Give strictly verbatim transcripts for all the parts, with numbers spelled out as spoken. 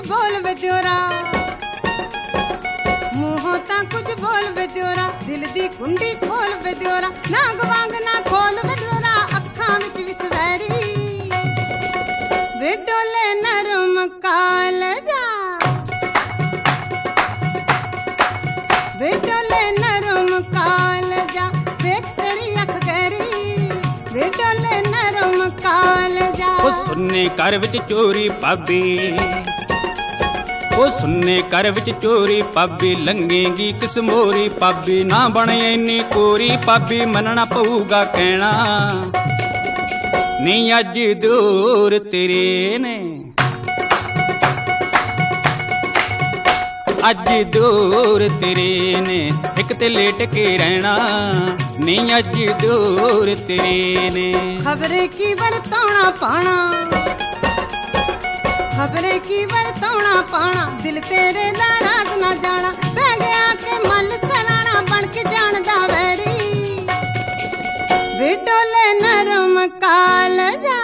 बोल वे दियोरा मूहों तां कुछ बोल वे दियोरा दिल दी कुंडी खोल वे दियोरा नाग वांग ना खोल वे दियोरा अखां विच विसरी वे डोले नरम कालजा वे डोले नरम कालजा वेख तेरी अख गहरी वे डोले नरम कालजा ओ सुन्ने घर विच चोरी पाबी ओ सुन्ने घर विच चोरी पाबी लंघेगी किस मोरी पाबी ना बने इन्नी कोरी पाबी मनना पऊगा कहना नी अज दूर तेरे ने अज दूर तेरे ने एक ते लेट के रहना नी अज दूर तेरे ने खबरे की वरतौना पाना खबरे की वरतौना पाना दिल तेरे दा राज ना जाना बह गया के मल सलाना बन के जानदा वैरी वे डोले नरम कालजा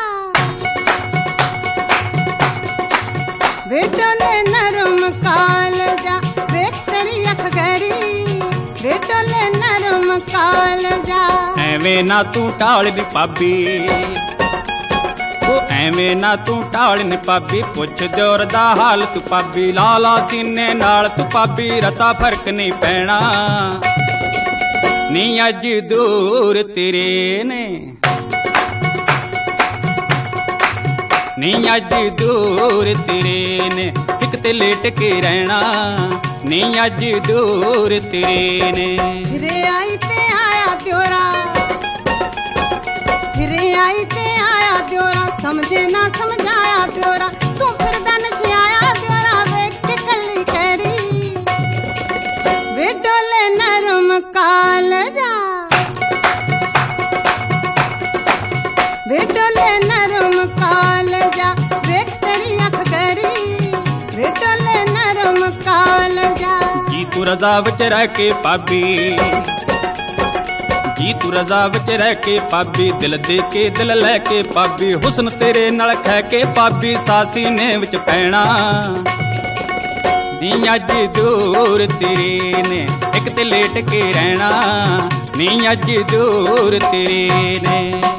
वे डोले नरम कालजा वेख तेरी अख गहरी वे डोले नरम कालजा ਐਵੇਂ ਨਾ ਤੂੰ ਟਾਲ ਨੀ ਪਾਬੀ ਉਹ ਐਵੇਂ ਨਾ ਤੂੰ ਟਾਲ ਨੀ ਪਾਬੀ ਪੁੱਛ ਦਿਓਰ ਦਾ ਹਾਲ ਤੂੰ ਪਾਬੀ ਲਾਲਾ ਸੀਨੇ ਨਾਲ ਤੂੰ ਪਾਬੀ ਰਤਾ ਫਰਕ ਨਹੀਂ ਪੈਣਾ ਨੀ ਅੱਜ ਦੂਰ ਤੇਰੇ ਨੇ ਨੀ ਅੱਜ ਦੂਰ ਤੇਰੇ ਨੇ ਇੱਕ ਤੇ ਲੇਟ ਕੇ ਰਹਿਣਾ ਨੀ ਅੱਜ ਦੂਰ ਤੇਰੇ ਨੇ फिरे आई ते आया दियोरा फिरे आई ते आया दियोरा समझे ना समझाया दियोरा तू फिरदा नशियाया दियोरा वेख के कली कहरी वे डोले नरम कालजा वे डोले नरम कालजा वेख तेरी अख गहरी वे डोले नरम कालजा जी तू रज़ा विच रह के पाबी जी तू रज़ा विच रह के पाबी दिल दे के दिल लै के पाबी हुस्न तेरे नाल खै के पाबी सासी ने विच पैना नी अज दूर तेरे ने एक ते लेट के रहना नी अज दूर तेरे ने।